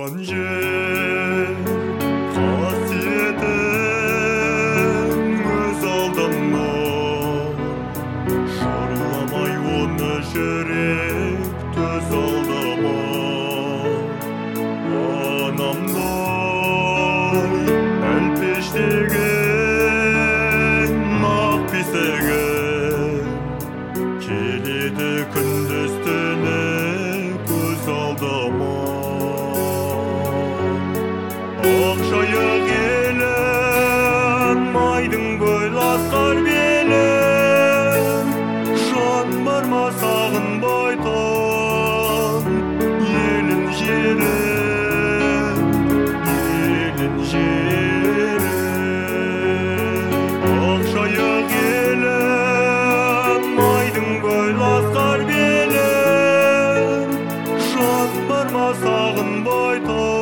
туған жер қасиетін өз алдыма шарламай оны жүрек төз алдыма анамдай әлпештеген ақ бесігім келеді күндіз түні көз алдыма ақ жайық елім майдың бойлы асқар белім жан бар ма сағынбайтын елін жерім ақ жайық елім майдың бойлы асқар белім жан бар ма сағынбайтын